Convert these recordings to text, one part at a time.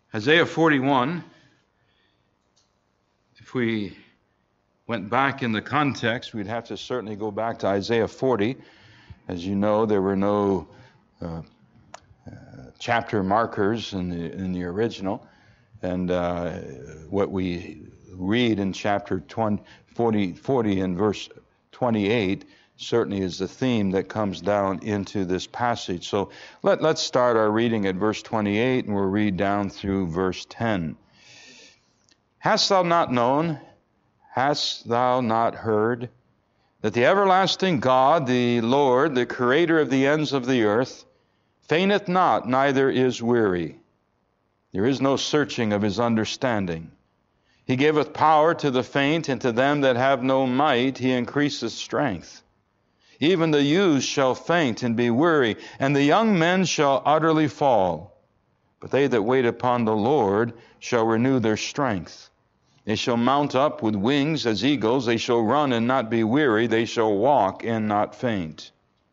Isaiah 41, if we went back in the context, we'd have to certainly go back to Isaiah 40. As you know, there were no chapter markers in the original. And what we read in chapter 40 and verse 28 certainly is the theme that comes down into this passage. So let's start our reading at verse 28, and we'll read down through verse 10. Hast thou not known, hast thou not heard, that the everlasting God, the Lord, the creator of the ends of the earth, fainteth not, neither is weary. There is no searching of his understanding. He giveth power to the faint, and to them that have no might he increaseth strength. Even the youths shall faint and be weary, and the young men shall utterly fall. But they that wait upon the Lord shall renew their strength. They shall mount up with wings as eagles. They shall run and not be weary. They shall walk and not faint.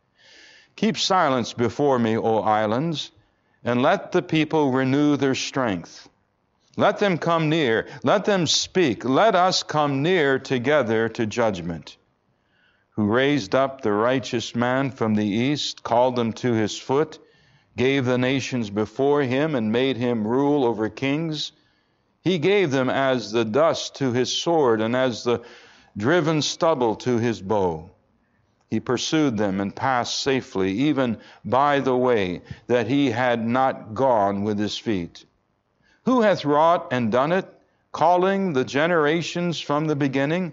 Keep silence before me, O islands, and let the people renew their strength. Let them come near. Let them speak. Let us come near together to judgment. Who raised up the righteous man from the east, called them to his foot, gave the nations before him, and made him rule over kings. He gave them as the dust to his sword, and as the driven stubble to his bow. He pursued them and passed safely, even by the way that he had not gone with his feet. Who hath wrought and done it, calling the generations from the beginning?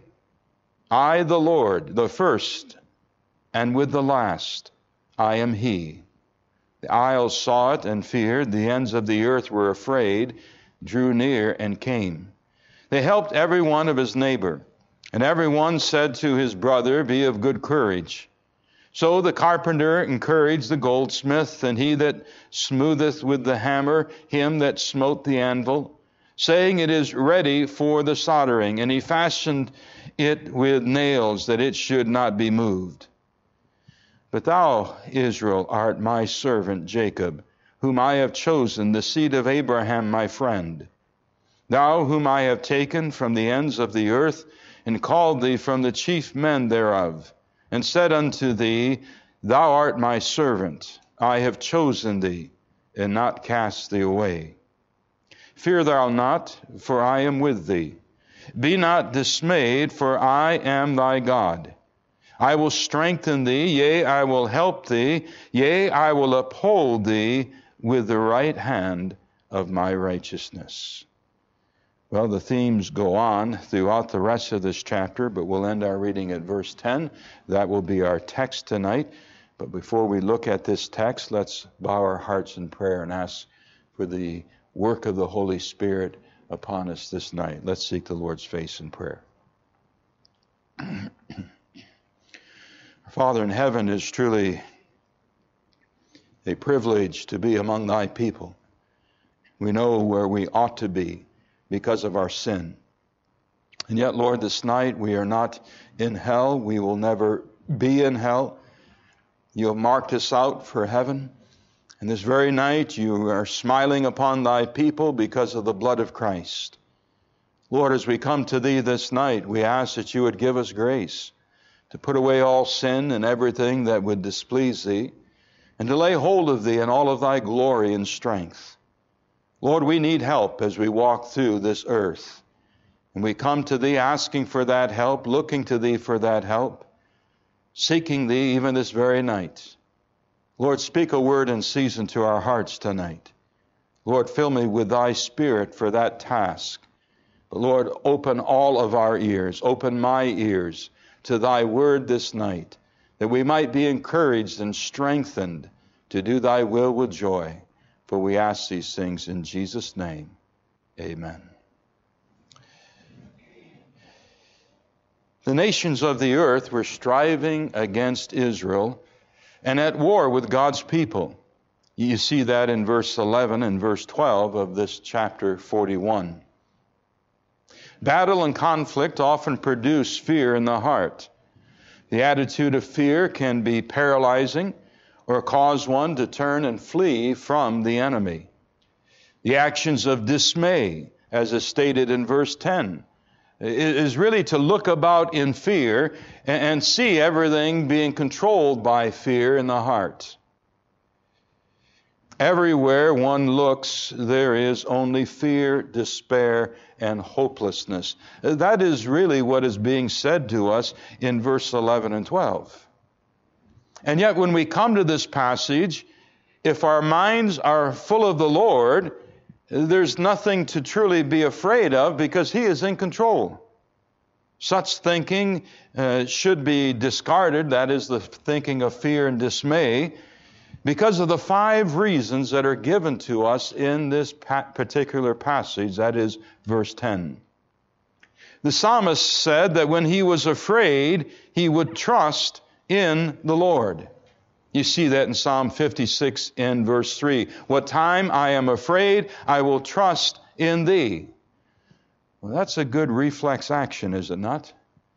I, the Lord, the first, and with the last, I am he. The isles saw it and feared. The ends of the earth were afraid, drew near and came. They helped every one of his neighbor, and every one said to his brother, Be of good courage. So the carpenter encouraged the goldsmith, and he that smootheth with the hammer him that smote the anvil, saying, It is ready for the soldering. And he fashioned it with nails, that it should not be moved. But thou, Israel, art my servant Jacob, whom I have chosen, the seed of Abraham my friend. Thou whom I have taken from the ends of the earth, and called thee from the chief men thereof, and said unto thee, Thou art my servant, I have chosen thee, and not cast thee away. Fear thou not, for I am with thee. Be not dismayed, for I am thy God. I will strengthen thee, yea, I will help thee, yea, I will uphold thee with the right hand of my righteousness. Well, the themes go on throughout the rest of this chapter, but we'll end our reading at verse 10. That will be our text tonight. But before we look at this text, let's bow our hearts in prayer and ask for the work of the Holy Spirit upon us this night. Let's seek the Lord's face in prayer. Father in heaven, it is truly a privilege to be among thy people. We know where we ought to be because of our sin. And yet, Lord, this night we are not in hell. We will never be in hell. You have marked us out for heaven. And this very night you are smiling upon thy people because of the blood of Christ. Lord, as we come to thee this night, we ask that you would give us grace to put away all sin and everything that would displease thee, and to lay hold of thee in all of thy glory and strength. Lord, we need help as we walk through this earth. And we come to thee asking for that help, looking to thee for that help, seeking thee even this very night. Lord, speak a word in season to our hearts tonight. Lord, fill me with thy Spirit for that task. But Lord, open all of our ears, open my ears to thy word this night, that we might be encouraged and strengthened to do thy will with joy. For we ask these things in Jesus' name. Amen. The nations of the earth were striving against Israel and at war with God's people. You see that in verse 11 and verse 12 of this chapter 41. Battle and conflict often produce fear in the heart. The attitude of fear can be paralyzing or cause one to turn and flee from the enemy. The actions of dismay, as is stated in verse 10, is really to look about in fear and see everything being controlled by fear in the heart. Everywhere one looks, there is only fear, despair, and hopelessness. That is really what is being said to us in verse 11 and 12. And yet when we come to this passage, if our minds are full of the Lord, there's nothing to truly be afraid of because He is in control. Such thinking should be discarded. That is the thinking of fear and dismay, because of the 5 reasons that are given to us in this particular passage, that is verse 10. The psalmist said that when he was afraid, he would trust in the Lord. You see that in Psalm 56 in verse 3. What time I am afraid, I will trust in Thee. Well, that's a good reflex action, is it not?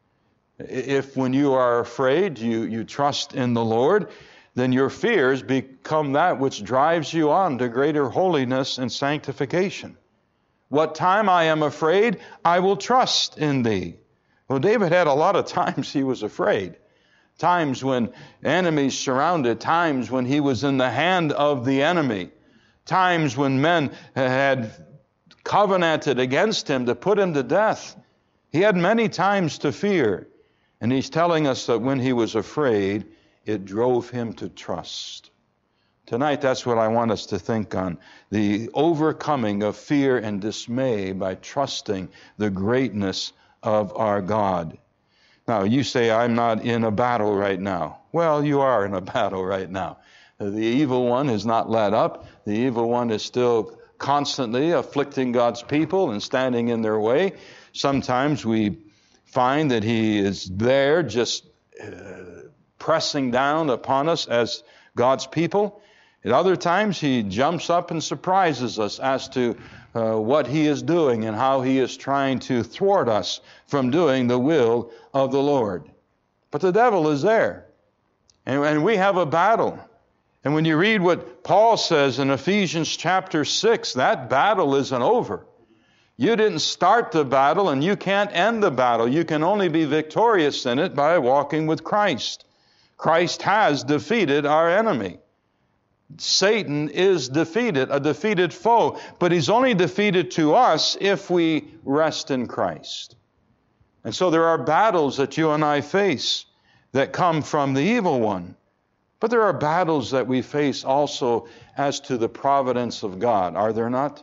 If when you are afraid, you trust in the Lord, then your fears become that which drives you on to greater holiness and sanctification. What time I am afraid, I will trust in Thee. Well, David had a lot of times he was afraid. Times when enemies surrounded, times when he was in the hand of the enemy, times when men had covenanted against him to put him to death. He had many times to fear. And he's telling us that when he was afraid, it drove him to trust. Tonight, that's what I want us to think on. The overcoming of fear and dismay by trusting the greatness of our God. Now, you say, I'm not in a battle right now. Well, you are in a battle right now. The evil one has not let up. The evil one is still constantly afflicting God's people and standing in their way. Sometimes we find that he is there just pressing down upon us as God's people. At other times, he jumps up and surprises us as to what he is doing and how he is trying to thwart us from doing the will of the Lord. But the devil is there, and we have a battle. And when you read what Paul says in Ephesians chapter 6, that battle isn't over. You didn't start the battle, and you can't end the battle. You can only be victorious in it by walking with Christ. Christ has defeated our enemy. Satan is defeated, a defeated foe, but he's only defeated to us if we rest in Christ. And so there are battles that you and I face that come from the evil one. But there are battles that we face also as to the providence of God, are there not?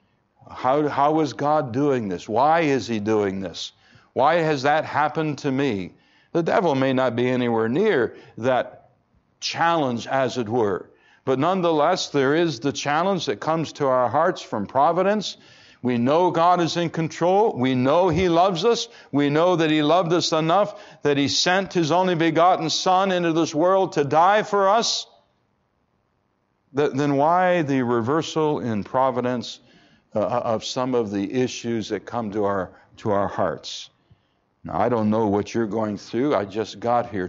How is God doing this? Why is he doing this? Why has that happened to me? The devil may not be anywhere near that challenge, as it were. But nonetheless, there is the challenge that comes to our hearts from providence. We know God is in control. We know he loves us. We know that he loved us enough that he sent his only begotten Son into this world to die for us. Then why the reversal in providence of some of the issues that come to our hearts? Now, I don't know what you're going through. I just got here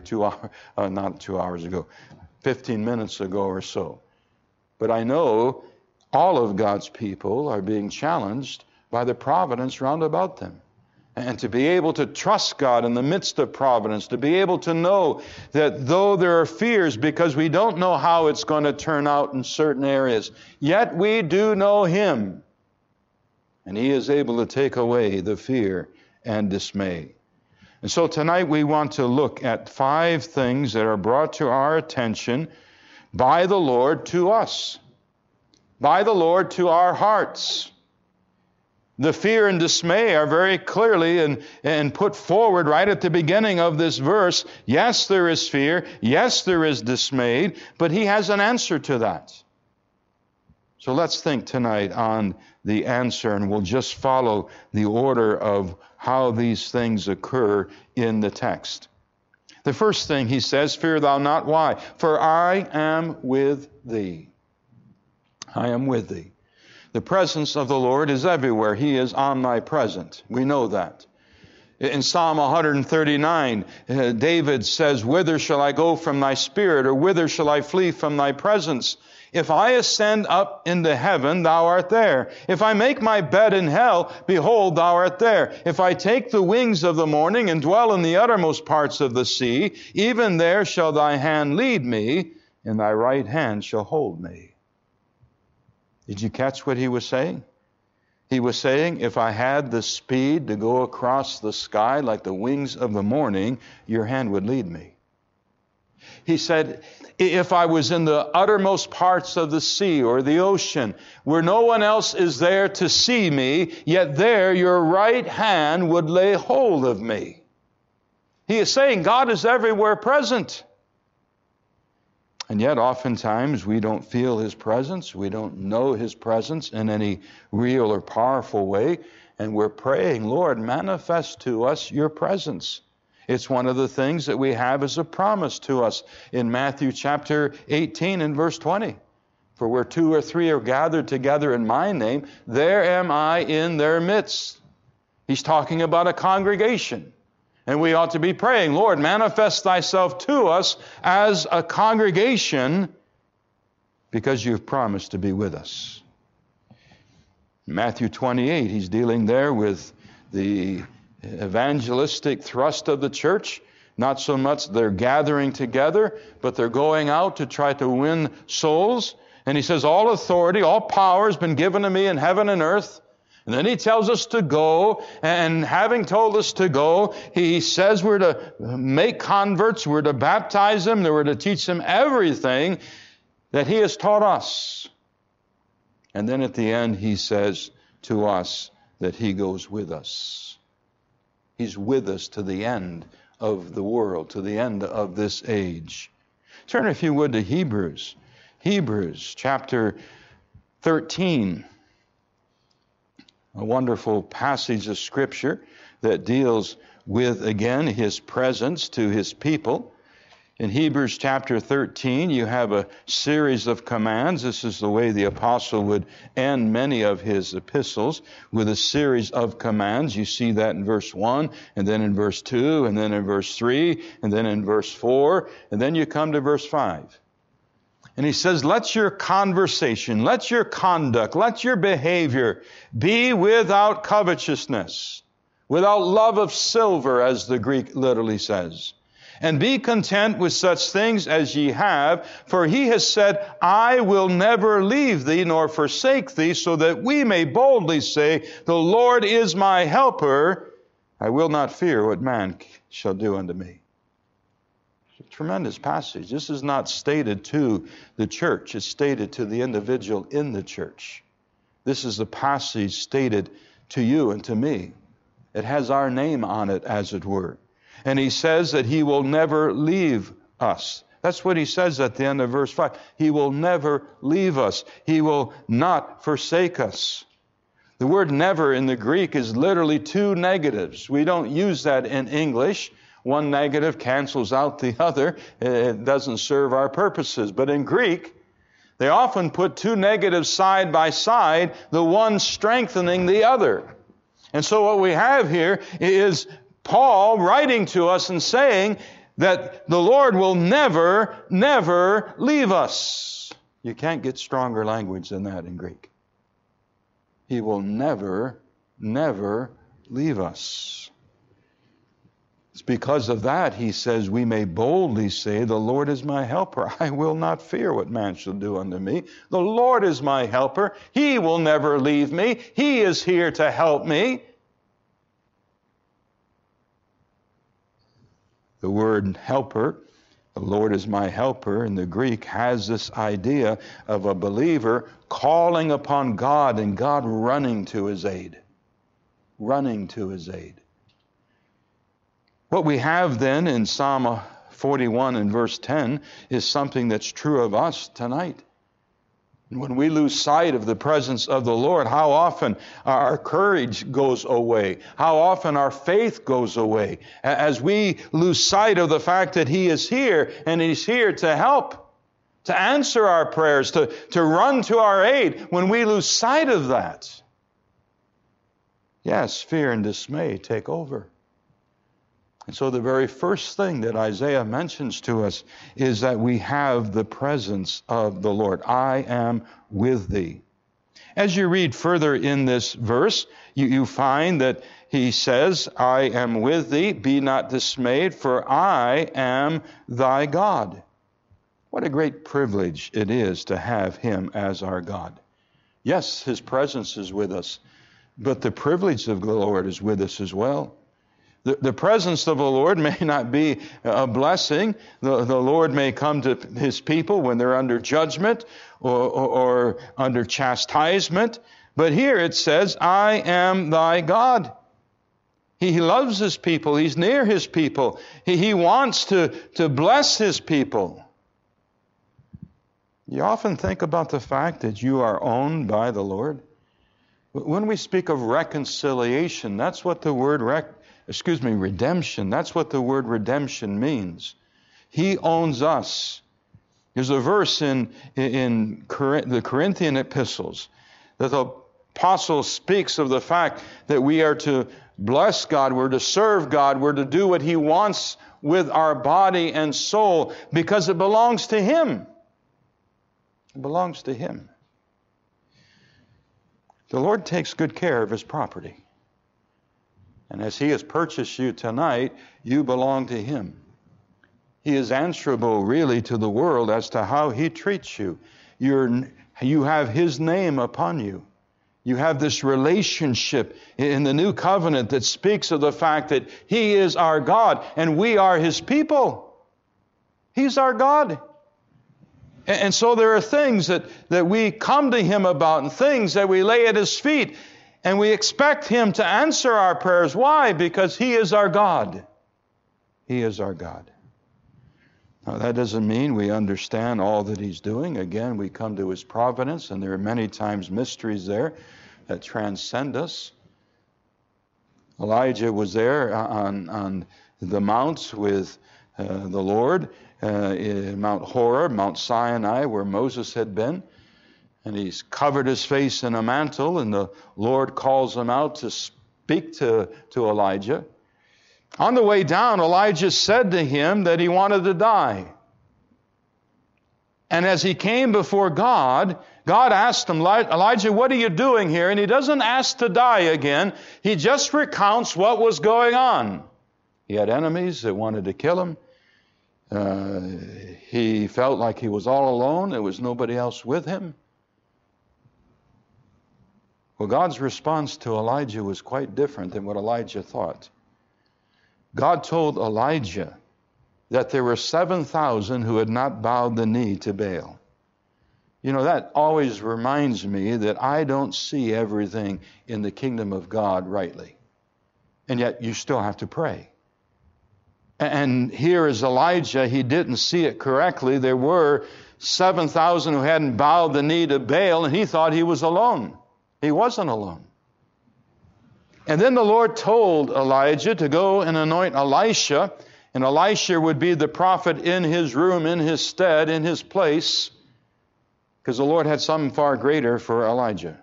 15 minutes ago or so. But I know all of God's people are being challenged by the providence round about them. And to be able to trust God in the midst of providence, to be able to know that though there are fears because we don't know how it's going to turn out in certain areas, yet we do know him. And he is able to take away the fear and dismay. And so tonight we want to look at 5 things that are brought to our attention by the Lord to us, by the Lord to our hearts. The fear and dismay are very clearly and put forward right at the beginning of this verse. Yes, there is fear. Yes, there is dismay, but he has an answer to that. So let's think tonight on the answer, and we'll just follow the order of how these things occur in the text. The first thing he says, fear thou not. Why? For I am with thee. I am with thee. The presence of the Lord is everywhere. He is omnipresent. We know that. In Psalm 139, David says, whither shall I go from thy spirit, or whither shall I flee from thy presence? If I ascend up into heaven, thou art there. If I make my bed in hell, behold, thou art there. If I take the wings of the morning and dwell in the uttermost parts of the sea, even there shall thy hand lead me, and thy right hand shall hold me. Did you catch what he was saying? He was saying, if I had the speed to go across the sky like the wings of the morning, your hand would lead me. He said, if I was in the uttermost parts of the sea or the ocean, where no one else is there to see me, yet there your right hand would lay hold of me. He is saying God is everywhere present. And yet oftentimes we don't feel His presence. We don't know His presence in any real or powerful way. And we're praying, Lord, manifest to us your presence. It's one of the things that we have as a promise to us in Matthew chapter 18 and verse 20. For where 2 or 3 are gathered together in my name, there am I in their midst. He's talking about a congregation. And we ought to be praying, Lord, manifest thyself to us as a congregation because you've promised to be with us. Matthew 28, he's dealing there with the evangelistic thrust of the church. Not so much they're gathering together, but they're going out to try to win souls. And he says, all authority, all power has been given to me in heaven and earth. And then he tells us to go, and having told us to go, he says we're to make converts, we're to baptize them, that we're to teach them everything that he has taught us. And then at the end he says to us that he goes with us. He's with us to the end of the world, to the end of this age. Turn, if you would, to Hebrews. Hebrews chapter 13. A wonderful passage of Scripture that deals with, again, His presence to His people. In Hebrews chapter 13, you have a series of commands. This is the way the apostle would end many of his epistles, with a series of commands. You see that in verse 1, and then in verse 2, and then in verse 3, and then in verse 4, and then you come to verse 5. And he says, let your conversation, let your conduct, let your behavior be without covetousness, without love of silver, as the Greek literally says. And be content with such things as ye have, for he has said, I will never leave thee nor forsake thee, so that we may boldly say, the Lord is my helper. I will not fear what man shall do unto me. Tremendous passage. This is not stated to the church. It's stated to the individual in the church. This is a passage stated to you and to me. It has our name on it, as it were. And he says that he will never leave us. That's what he says at the end of verse 5. He will never leave us. He will not forsake us. The word never in the Greek is literally 2 negatives. We don't use that in English. One negative cancels out the other. It doesn't serve our purposes. But in Greek, they often put 2 negatives side by side, the one strengthening the other. And so what we have here is Paul writing to us and saying that the Lord will never, never leave us. You can't get stronger language than that in Greek. He will never, never leave us. It's because of that, he says, we may boldly say, the Lord is my helper. I will not fear what man shall do unto me. The Lord is my helper. He will never leave me. He is here to help me. The word helper, the Lord is my helper, in the Greek has this idea of a believer calling upon God and God running to his aid. Running to his aid. What we have then in Psalm 41 and verse 10 is something that's true of us tonight. When we lose sight of the presence of the Lord, how often our courage goes away, how often our faith goes away, as we lose sight of the fact that He is here and He's here to help, to answer our prayers, to run to our aid. When we lose sight of that, yes, fear and dismay take over. And so the very first thing that Isaiah mentions to us is that we have the presence of the Lord. I am with thee. As you read further in this verse, you find that he says, I am with thee, be not dismayed, for I am thy God. What a great privilege it is to have him as our God. Yes, his presence is with us, but the privilege of the Lord is with us as well. The presence of the Lord may not be a blessing. The Lord may come to his people when they're under judgment or under chastisement. But here it says, I am thy God. He loves his people. He's near his people. He wants to bless his people. You often think about the fact that you are owned by the Lord. When we speak of reconciliation, that's what the word redemption. That's what the word redemption means. He owns us. There's a verse in the Corinthian epistles that the apostle speaks of the fact that we are to bless God, we're to serve God, we're to do what he wants with our body and soul because it belongs to him. It belongs to him. The Lord takes good care of his property. And as he has purchased you tonight, you belong to him. He is answerable really to the world as to how he treats you. You have his name upon you. You have this relationship in the new covenant that speaks of the fact that he is our God and we are his people. He's our God. And so there are things that we come to him about and things that we lay at his feet. And we expect him to answer our prayers. Why? Because he is our God. He is our God. Now, that doesn't mean we understand all that he's doing. Again, we come to his providence, and there are many times mysteries there that transcend us. Elijah was there on the mounts with the Lord, in Mount Horeb, Mount Sinai, where Moses had been. And he's covered his face in a mantle, and the Lord calls him out to speak to Elijah. On the way down, Elijah said to him that he wanted to die. And as he came before God, God asked him, Elijah, what are you doing here? And he doesn't ask to die again. He just recounts what was going on. He had enemies that wanted to kill him. He felt like he was all alone. There was nobody else with him. Well, God's response to Elijah was quite different than what Elijah thought. God told Elijah that there were 7,000 who had not bowed the knee to Baal. You know, that always reminds me that I don't see everything in the kingdom of God rightly. And yet you still have to pray. And here is Elijah. He didn't see it correctly. There were 7,000 who hadn't bowed the knee to Baal, and he thought he was alone. He wasn't alone. And then the Lord told Elijah to go and anoint Elisha, and Elisha would be the prophet in his room, in his stead, in his place, because the Lord had something far greater for Elijah.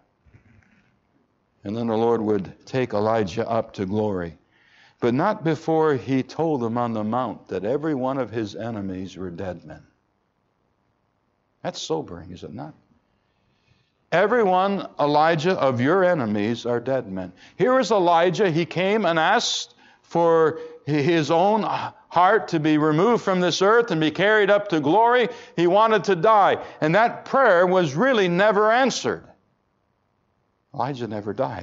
And then the Lord would take Elijah up to glory, but not before he told him on the mount that every one of his enemies were dead men. That's sobering, is it not? Every one, Elijah, of your enemies are dead men. Here is Elijah. He came and asked for his own heart to be removed from this earth and be carried up to glory. He wanted to die. And that prayer was really never answered. Elijah never died.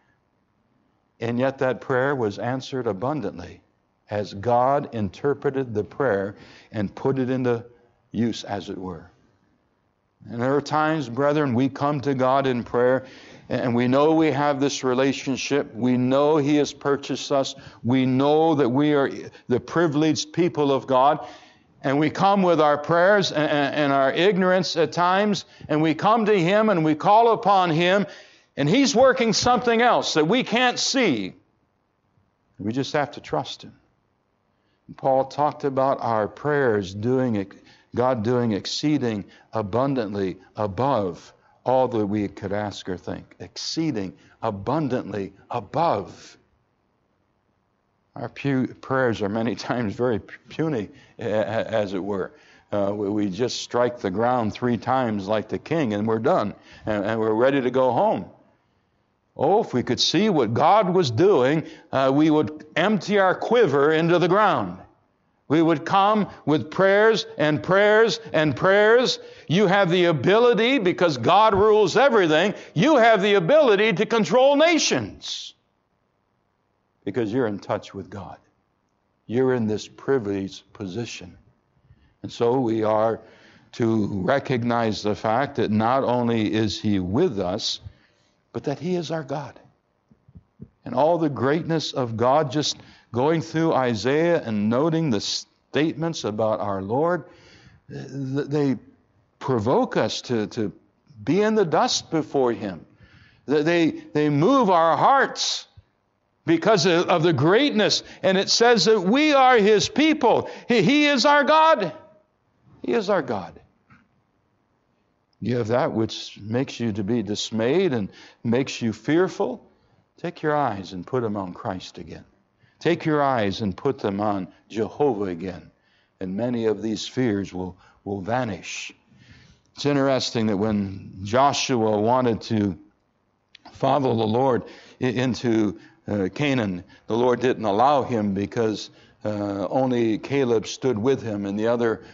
And yet that prayer was answered abundantly as God interpreted the prayer and put it into use, as it were. And there are times, brethren, we come to God in prayer and we know we have this relationship. We know he has purchased us. We know that we are the privileged people of God. And we come with our prayers and our ignorance at times, and we come to him and we call upon him, and he's working something else that we can't see. We just have to trust him. And Paul talked about our prayers God doing exceeding abundantly above all that we could ask or think. Exceeding abundantly above. Our prayers are many times very puny, as it were. We just strike the ground 3 times like the king, and we're done, and we're ready to go home. Oh, if we could see what God was doing, we would empty our quiver into the ground. We would come with prayers and prayers and prayers. You have the ability, because God rules everything, you have the ability to control nations. Because you're in touch with God. You're in this privileged position. And so we are to recognize the fact that not only is He with us, but that He is our God. And all the greatness of God, just going through Isaiah and noting the statements about our Lord, they provoke us to be in the dust before Him. They move our hearts because of the greatness. And it says that we are His people. He is our God. He is our God. You have that which makes you to be dismayed and makes you fearful. Take your eyes and put them on Christ again. Take your eyes and put them on Jehovah again. And many of these fears will vanish. It's interesting that when Joshua wanted to follow the Lord into Canaan, the Lord didn't allow him because only Caleb stood with him and the other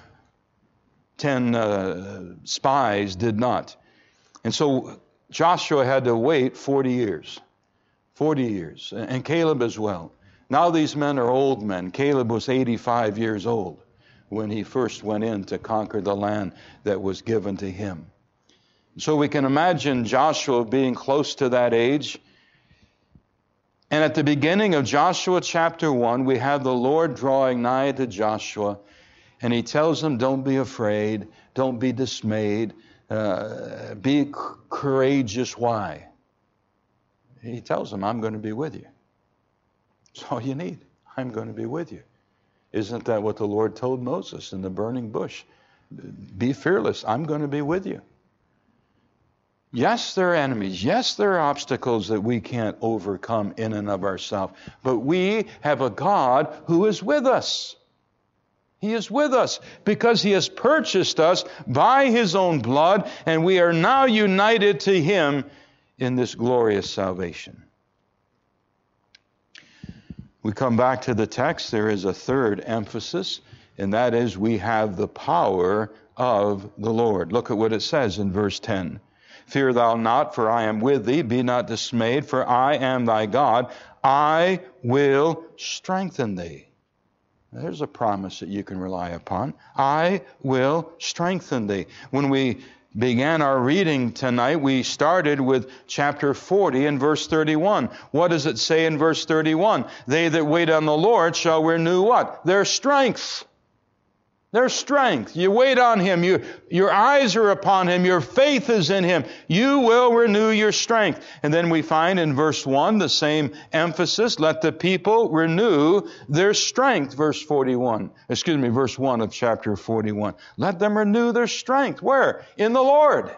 10 spies did not. And so Joshua had to wait 40 years. 40 years. And Caleb as well. Now these men are old men. Caleb was 85 years old when he first went in to conquer the land that was given to him. So we can imagine Joshua being close to that age. And at the beginning of Joshua chapter 1, we have the Lord drawing nigh to Joshua. And He tells him, don't be afraid. Don't be dismayed. Be courageous. Why? He tells him, I'm going to be with you. That's all you need. I'm going to be with you. Isn't that what the Lord told Moses in the burning bush? Be fearless. I'm going to be with you. Yes, there are enemies. Yes, there are obstacles that we can't overcome in and of ourselves. But we have a God who is with us. He is with us because He has purchased us by His own blood, and we are now united to Him in this glorious salvation. We come back to the text. There is a third emphasis, and that is we have the power of the Lord. Look at what it says in verse 10. Fear thou not, for I am with thee. Be not dismayed, for I am thy God. I will strengthen thee. There's a promise that you can rely upon. I will strengthen thee. When we began our reading tonight, we started with chapter 40 and verse 31. What does it say in verse 31? They that wait on the Lord shall renew what? Their strength. Their strength. You wait on Him. Your eyes are upon Him. Your faith is in Him. You will renew your strength. And then we find in verse 1 the same emphasis. Let the people renew their strength. Verse 1 of chapter 41. Let them renew their strength. Where? In the Lord.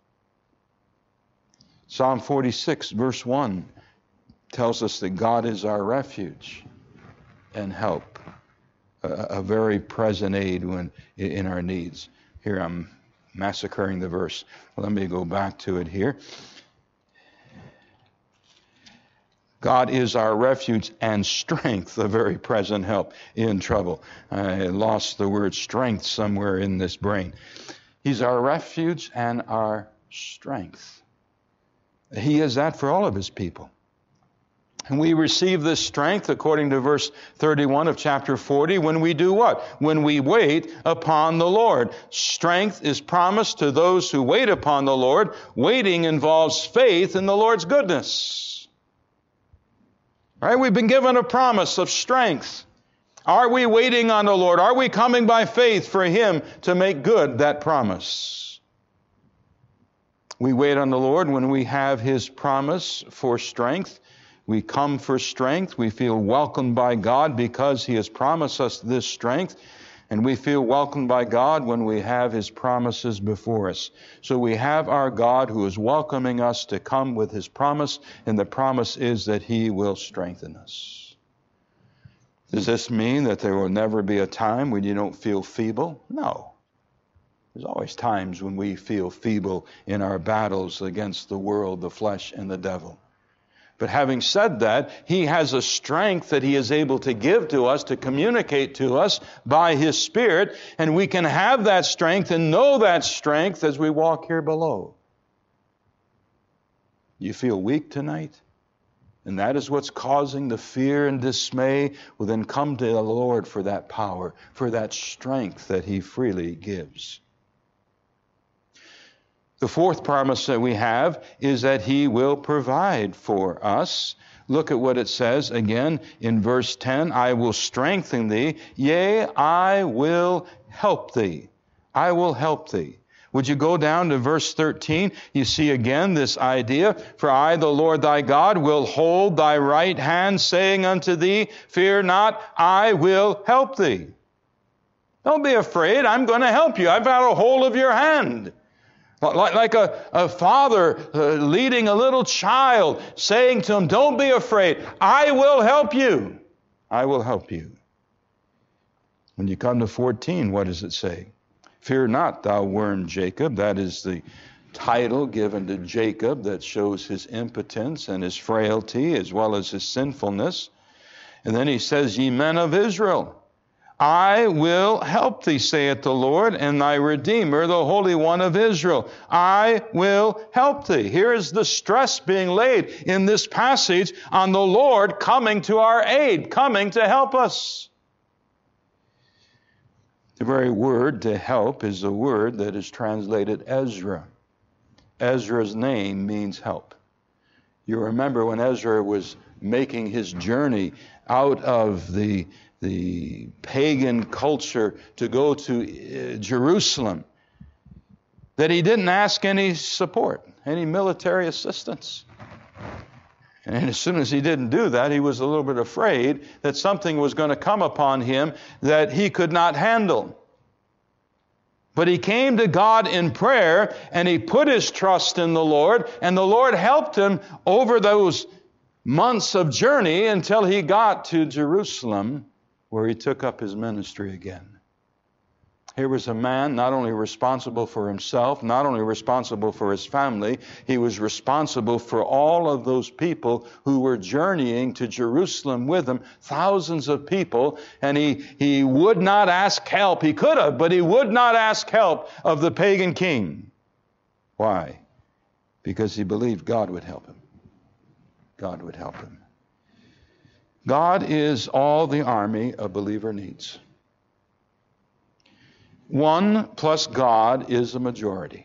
Psalm 46 verse 1 tells us that God is our refuge and help. A very present aid in our needs. Here I'm massacring the verse. Let me go back to it here. God is our refuge and strength, a very present help in trouble. I lost the word strength somewhere in this brain. He's our refuge and our strength. He is that for all of His people. And we receive this strength, according to verse 31 of chapter 40, when we do what? When we wait upon the Lord. Strength is promised to those who wait upon the Lord. Waiting involves faith in the Lord's goodness. Right? We've been given a promise of strength. Are we waiting on the Lord? Are we coming by faith for Him to make good that promise? We wait on the Lord when we have His promise for strength. We come for strength. We feel welcomed by God because He has promised us this strength. And we feel welcomed by God when we have His promises before us. So we have our God who is welcoming us to come with His promise. And the promise is that He will strengthen us. Does this mean that there will never be a time when you don't feel feeble? No. There's always times when we feel feeble in our battles against the world, the flesh, and the devil. But having said that, He has a strength that He is able to give to us, to communicate to us by His Spirit, and we can have that strength and know that strength as we walk here below. You feel weak tonight? And that is what's causing the fear and dismay. Well, then come to the Lord for that power, for that strength that He freely gives. The fourth promise that we have is that He will provide for us. Look at what it says again in verse 10. I will strengthen thee, yea, I will help thee. I will help thee. Would you go down to verse 13? You see again this idea. For I, the Lord thy God, will hold thy right hand, saying unto thee, fear not, I will help thee. Don't be afraid. I'm going to help you. I've got a hold of your hand. Like a father leading a little child, saying to him, don't be afraid. I will help you. I will help you. When you come to 14, what does it say? Fear not, thou worm Jacob. That is the title given to Jacob that shows his impotence and his frailty as well as his sinfulness. And then he says, ye men of Israel, I will help thee, saith the Lord, and thy Redeemer, the Holy One of Israel. I will help thee. Here is the stress being laid in this passage on the Lord coming to our aid, coming to help us. The very word to help is the word that is translated Ezra. Ezra's name means help. You remember when Ezra was making his journey out of the pagan culture to go to Jerusalem, that he didn't ask any support, any military assistance. And as soon as he didn't do that, he was a little bit afraid that something was going to come upon him that he could not handle. But he came to God in prayer, and he put his trust in the Lord, and the Lord helped him over those months of journey until he got to Jerusalem, where he took up his ministry again. Here was a man not only responsible for himself, not only responsible for his family, he was responsible for all of those people who were journeying to Jerusalem with him, thousands of people, and he would not ask help. He could have, but he would not ask help of the pagan king. Why? Because he believed God would help him. God would help him. God is all the army a believer needs. One plus God is a majority.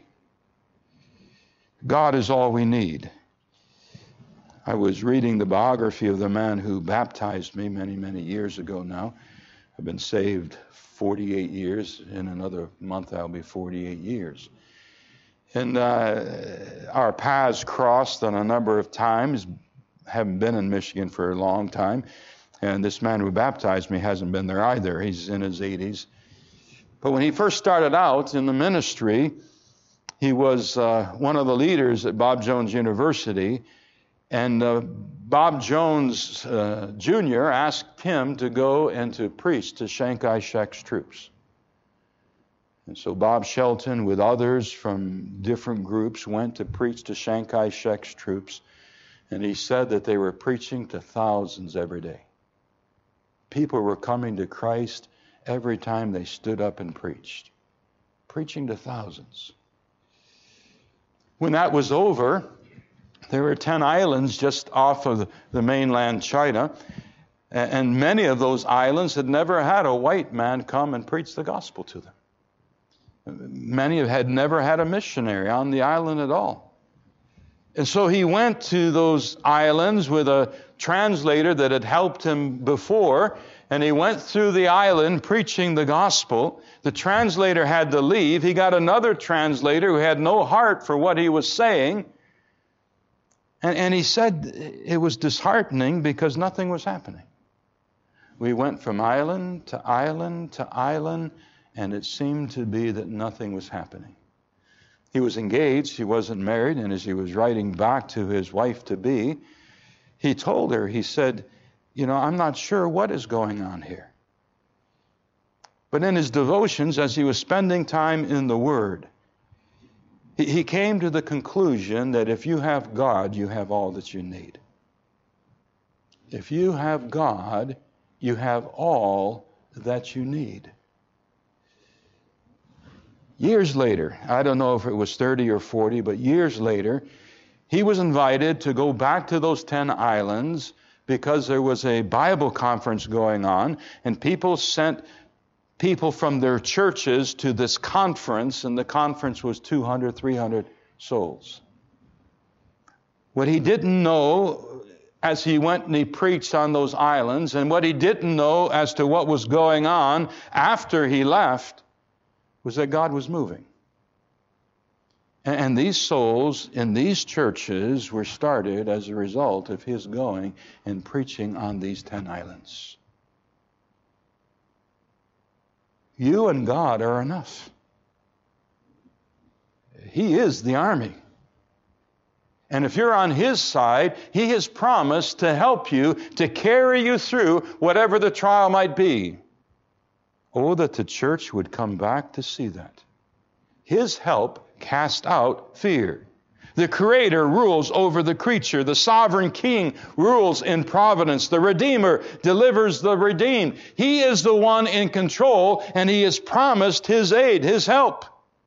God is all we need. I was reading the biography of the man who baptized me many, many years ago now. I've been saved 48 years. In another month, I'll be 48 years. And our paths crossed on a number of times. Haven't been in Michigan for a long time. And this man who baptized me hasn't been there either. He's in his 80s. But when he first started out in the ministry, he was one of the leaders at Bob Jones University. And Bob Jones Jr. asked him to go and to preach to Chiang Kai-shek's troops. And so Bob Shelton, with others from different groups, went to preach to Chiang Kai-shek's troops. And he said that they were preaching to thousands every day. People were coming to Christ every time they stood up and preached. Preaching to thousands. When that was over, there were 10 islands just off of the mainland China. And many of those islands had never had a white man come and preach the gospel to them. Many had never had a missionary on the island at all. And so he went to those islands with a translator that had helped him before, and he went through the island preaching the gospel. The translator had to leave. He got another translator who had no heart for what he was saying. And he said it was disheartening because nothing was happening. We went from island to island to island, and it seemed to be that nothing was happening. He was engaged, he wasn't married, and as he was writing back to his wife-to-be, he told her, he said, I'm not sure what is going on here. But in his devotions, as he was spending time in the Word, he came to the conclusion that if you have God, you have all that you need. If you have God, you have all that you need. Years later, I don't know if it was 30 or 40, but years later, he was invited to go back to those 10 islands because there was a Bible conference going on, and people sent people from their churches to this conference, and the conference was 200, 300 souls. What he didn't know as he went and he preached on those islands, and what he didn't know as to what was going on after he left, was that God was moving. And these souls in these churches were started as a result of his going and preaching on these 10 islands. You and God are enough. He is the army. And if you're on his side, he has promised to help you, to carry you through whatever the trial might be. Oh, that the church would come back to see that. His help cast out fear. The Creator rules over the creature. The sovereign King rules in providence. The Redeemer delivers the redeemed. He is the one in control, and he has promised his aid, his help.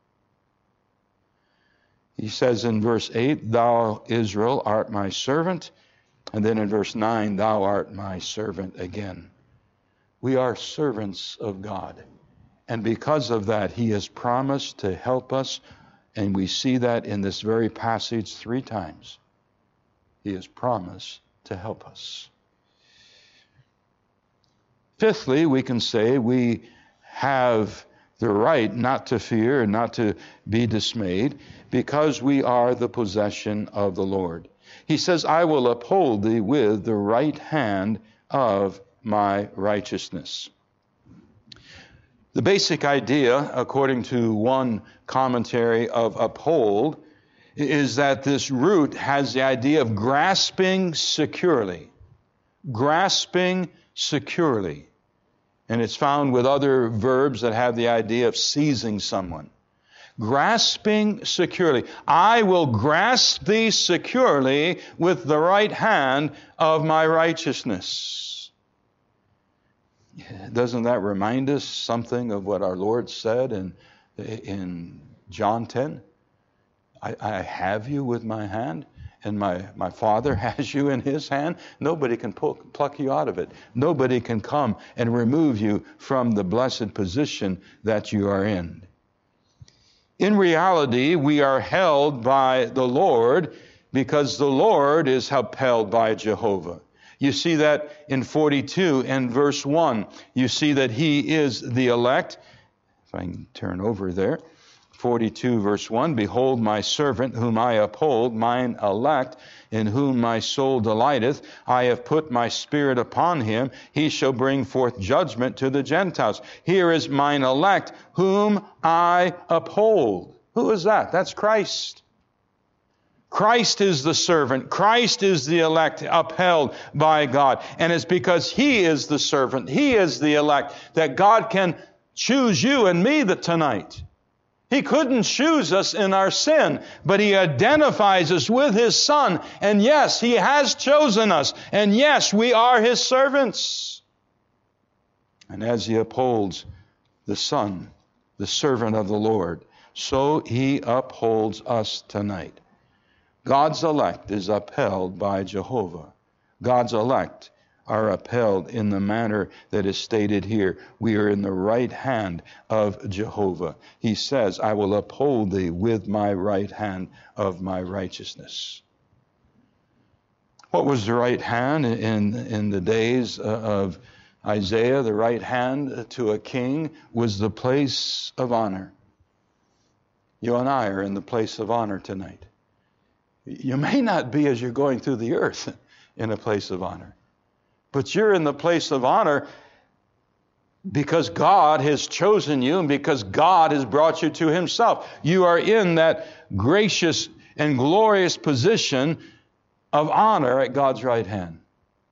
He says in verse 8, "Thou, Israel, art my servant." And then in verse 9, "Thou art my servant again." We are servants of God. And because of that, he has promised to help us. And we see that in this very passage 3 times. He has promised to help us. Fifthly, we can say we have the right not to fear and not to be dismayed because we are the possession of the Lord. He says, "I will uphold thee with the right hand of my righteousness." The basic idea, according to one commentary of uphold, is that this root has the idea of grasping securely. Grasping securely. And it's found with other verbs that have the idea of seizing someone. Grasping securely. I will grasp thee securely with the right hand of my righteousness. Doesn't that remind us something of what our Lord said in John 10? I have you with my hand, and my Father has you in his hand. Nobody can pluck you out of it. Nobody can come and remove you from the blessed position that you are in. In reality, we are held by the Lord because the Lord is upheld by Jehovah. You see that in 42 and verse 1. You see that he is the elect. If I can turn over there. 42 verse 1. "Behold my servant whom I uphold, mine elect, in whom my soul delighteth. I have put my spirit upon him. He shall bring forth judgment to the Gentiles." Here is mine elect whom I uphold. Who is that? That's Christ. Christ is the servant. Christ is the elect upheld by God. And it's because he is the servant, he is the elect, that God can choose you and me tonight. He couldn't choose us in our sin, but he identifies us with his Son. And yes, he has chosen us. And yes, we are his servants. And as he upholds the Son, the servant of the Lord, so he upholds us tonight. God's elect is upheld by Jehovah. God's elect are upheld in the manner that is stated here. We are in the right hand of Jehovah. He says, "I will uphold thee with my right hand of my righteousness." What was the right hand in the days of Isaiah? The right hand to a king was the place of honor. You and I are in the place of honor tonight. You may not be, as you're going through the earth, in a place of honor. But you're in the place of honor because God has chosen you and because God has brought you to himself. You are in that gracious and glorious position of honor at God's right hand.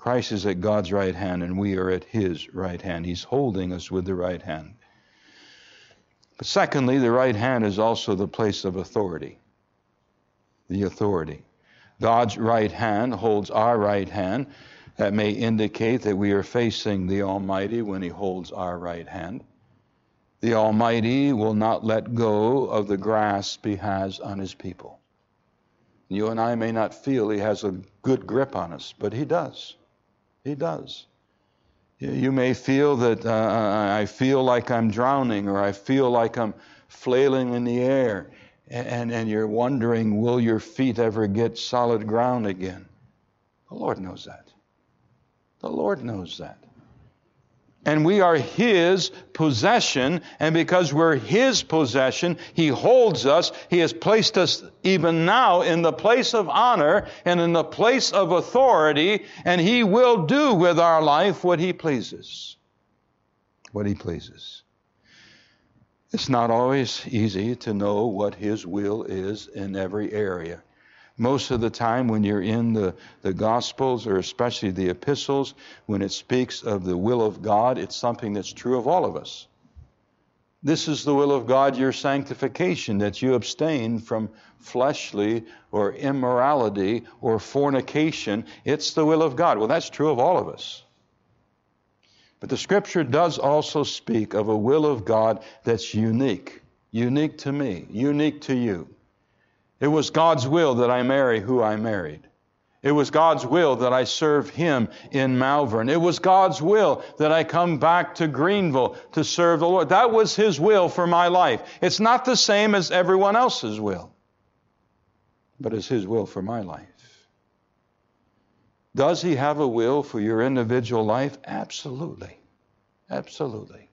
Christ is at God's right hand, and we are at His right hand. He's holding us with the right hand. But secondly, the right hand is also the place of authority. The authority. God's right hand holds our right hand. That may indicate that we are facing the Almighty when He holds our right hand. The Almighty will not let go of the grasp He has on His people. You and I may not feel He has a good grip on us, but He does. He does. You may feel that I feel like I'm drowning, or I feel like I'm flailing in the air, and you're wondering, will your feet ever get solid ground again? The Lord knows that. The Lord knows that. And we are His possession, and because we're His possession, He holds us. He has placed us even now in the place of honor and in the place of authority, and He will do with our life what He pleases. What He pleases. It's not always easy to know what His will is in every area. Most of the time when you're in the Gospels, or especially the epistles, when it speaks of the will of God, it's something that's true of all of us. This is the will of God, your sanctification, that you abstain from fleshly or immorality or fornication. It's the will of God. Well, that's true of all of us. But the Scripture does also speak of a will of God that's unique. Unique to me, unique to you. It was God's will that I marry who I married. It was God's will that I serve Him in Malvern. It was God's will that I come back to Greenville to serve the Lord. That was His will for my life. It's not the same as everyone else's will, but it's His will for my life. Does He have a will for your individual life? Absolutely. Absolutely.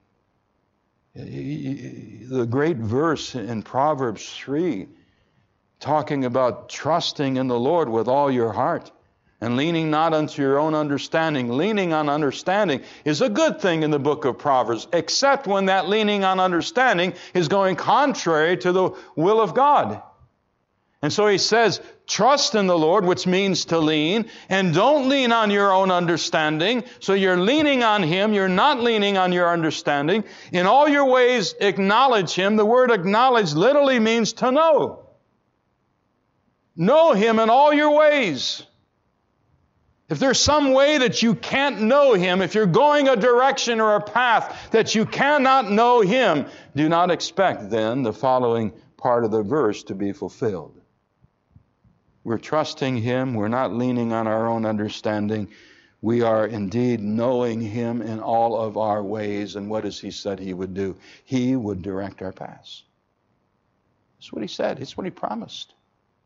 The great verse in Proverbs 3, talking about trusting in the Lord with all your heart and leaning not unto your own understanding. Leaning on understanding is a good thing in the book of Proverbs, except when that leaning on understanding is going contrary to the will of God. And so he says, trust in the Lord, which means to lean, and don't lean on your own understanding. So you're leaning on Him, you're not leaning on your understanding. In all your ways, acknowledge Him. The word acknowledge literally means to know. Know Him in all your ways. If there's some way that you can't know Him, if you're going a direction or a path that you cannot know Him, do not expect then the following part of the verse to be fulfilled. We're trusting Him. We're not leaning on our own understanding. We are indeed knowing Him in all of our ways. And what has He said He would do? He would direct our paths. That's what He said. It's what He promised.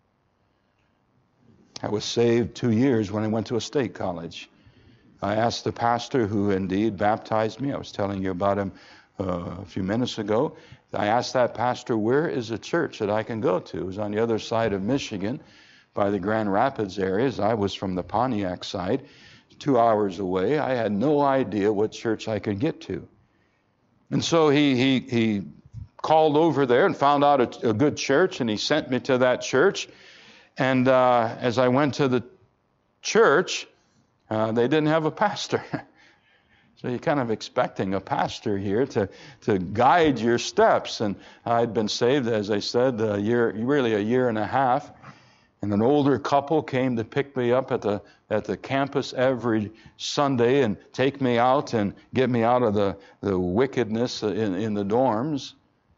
I was saved 2 years when I went to a state college. I asked the pastor who indeed baptized me. I was telling you about him a few minutes ago. I asked that pastor, where is a church that I can go to? It was on the other side of Michigan, by the Grand Rapids areas. I was from the Pontiac side, 2 hours away. I had no idea what church I could get to. And so he called over there and found out a good church, and he sent me to that church. And as I went to the church, they didn't have a pastor. So you're kind of expecting a pastor here to guide your steps. And I'd been saved, as I said, a year and a half. And an older couple came to pick me up at the campus every Sunday and take me out and get me out of the wickedness in the dorms.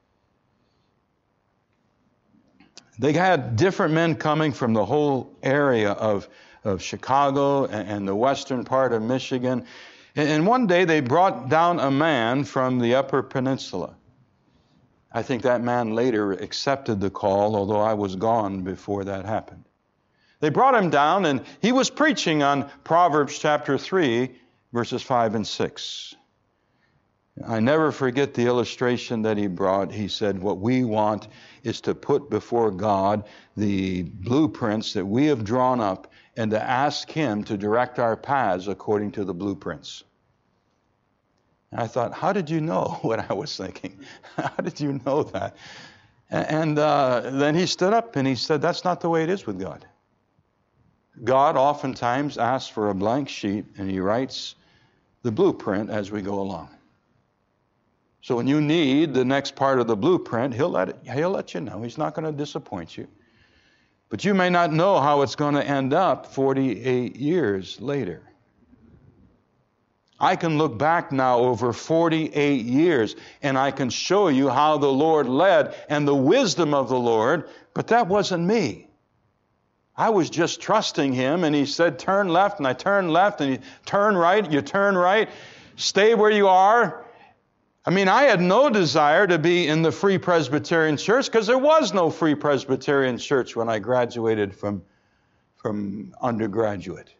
They had different men coming from the whole area of Chicago and the western part of Michigan. And one day they brought down a man from the Upper Peninsula. I think that man later accepted the call, although I was gone before that happened. They brought him down, and he was preaching on Proverbs chapter 3, verses 5 and 6. I never forget the illustration that he brought. He said, what we want is to put before God the blueprints that we have drawn up and to ask Him to direct our paths according to the blueprints. And I thought, how did you know what I was thinking? How did you know that? And then he stood up and he said, that's not the way it is with God. God oftentimes asks for a blank sheet, and He writes the blueprint as we go along. So when you need the next part of the blueprint, He'll let you know. He's not going to disappoint you. But you may not know how it's going to end up 48 years later. I can look back now over 48 years, and I can show you how the Lord led and the wisdom of the Lord, but that wasn't me. I was just trusting Him, and He said, turn left, and I turned left, and He turn right, you turn right, stay where you are. I mean, I had no desire to be in the Free Presbyterian Church because there was no Free Presbyterian Church when I graduated from undergraduate.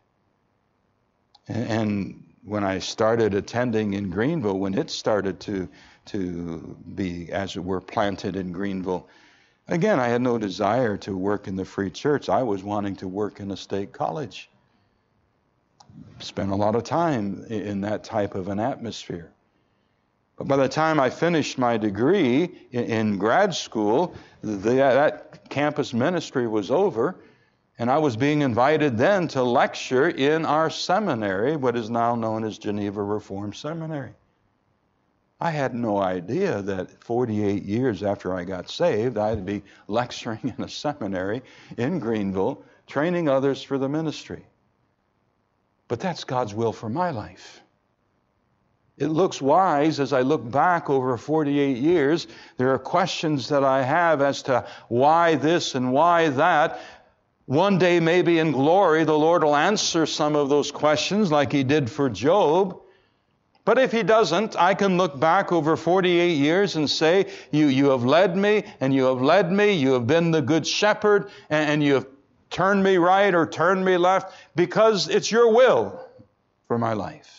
And when I started attending in Greenville, when it started to be, as it were, planted in Greenville, again, I had no desire to work in the Free Church. I was wanting to work in a state college. Spent a lot of time in that type of an atmosphere. But by the time I finished my degree in grad school, that campus ministry was over, and I was being invited then to lecture in our seminary, what is now known as Geneva Reformed Seminary. I had no idea that 48 years after I got saved, I'd be lecturing in a seminary in Greenville, training others for the ministry. But that's God's will for my life. It looks wise as I look back over 48 years. There are questions that I have as to why this and why that. One day, maybe in glory, the Lord will answer some of those questions like He did for Job. But if He doesn't, I can look back over 48 years and say, you have led me, and you have led me, you have been the good shepherd, and you have turned me right or turned me left, because it's your will for my life.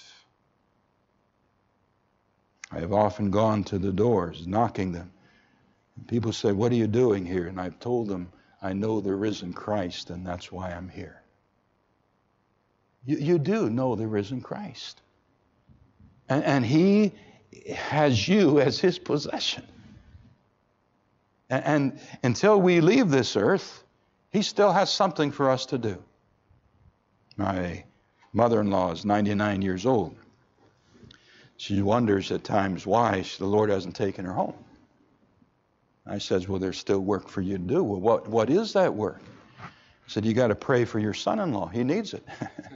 I have often gone to the doors, knocking them. And people say, what are you doing here? And I've told them, I know the risen Christ, and that's why I'm here. You do know the risen Christ. And He has you as His possession. And until we leave this earth, He still has something for us to do. My mother-in-law is 99 years old. She wonders at times why the Lord hasn't taken her home. I says, well, there's still work for you to do. Well, what is that work? I said, you got to pray for your son-in-law. He needs it.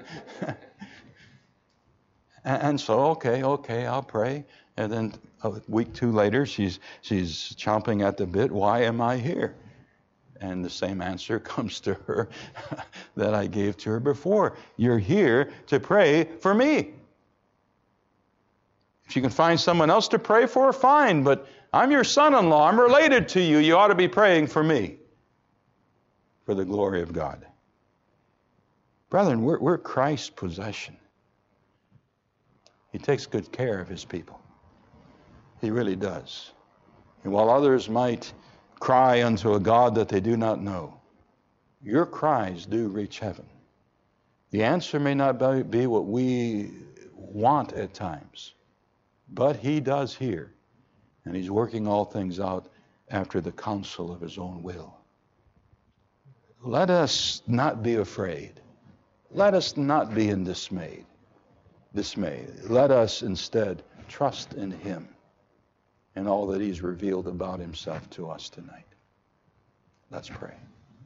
And so, okay, I'll pray. And then a week, two later, she's chomping at the bit. Why am I here? And the same answer comes to her that I gave to her before. You're here to pray for me. If you can find someone else to pray for, fine. But I'm your son-in-law. I'm related to you. You ought to be praying for me for the glory of God. Brethren, we're Christ's possession. He takes good care of His people. He really does. And while others might cry unto a God that they do not know, your cries do reach heaven. The answer may not be what we want at times, but He does hear, and He's working all things out after the counsel of His own will. Let us not be afraid. Let us not be in dismay. Let us instead trust in Him and all that He's revealed about Himself to us tonight. Let's pray.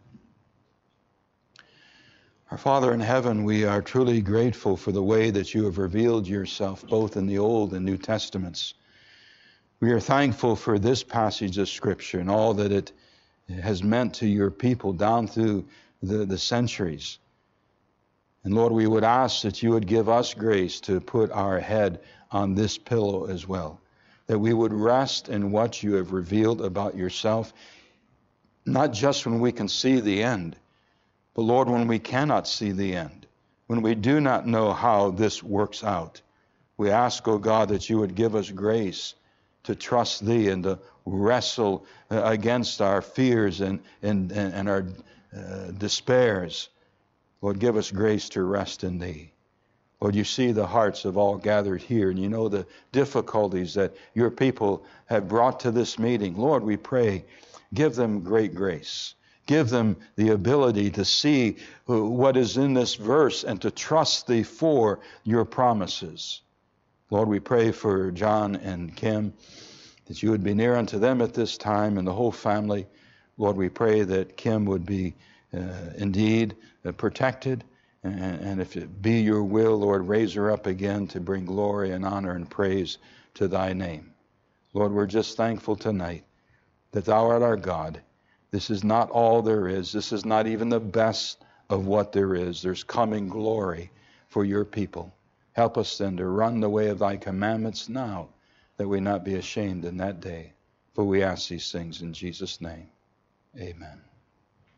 Our Father in heaven, we are truly grateful for the way that You have revealed Yourself both in the Old and New Testaments. We are thankful for this passage of Scripture and all that it has meant to Your people down through the centuries. And Lord, we would ask that You would give us grace to put our head on this pillow as well, that we would rest in what You have revealed about Yourself, not just when we can see the end, but Lord, when we cannot see the end, when we do not know how this works out, we ask, O God, that You would give us grace to trust Thee and to wrestle against our fears and our despairs. Lord, give us grace to rest in Thee. Lord, You see the hearts of all gathered here, and You know the difficulties that Your people have brought to this meeting. Lord, we pray, give them great grace. Give them the ability to see what is in this verse and to trust thee for your promises. Lord, we pray for John and Kim, that you would be near unto them at this time and the whole family. Lord, we pray that Kim would be indeed protected. And if it be your will, Lord, raise her up again to bring glory and honor and praise to thy name. Lord, we're just thankful tonight that thou art our God. This is not all there is. This is not even the best of what there is. There's coming glory for your people. Help us then to run the way of thy commandments now, that we not be ashamed in that day. For we ask these things in Jesus' name. Amen.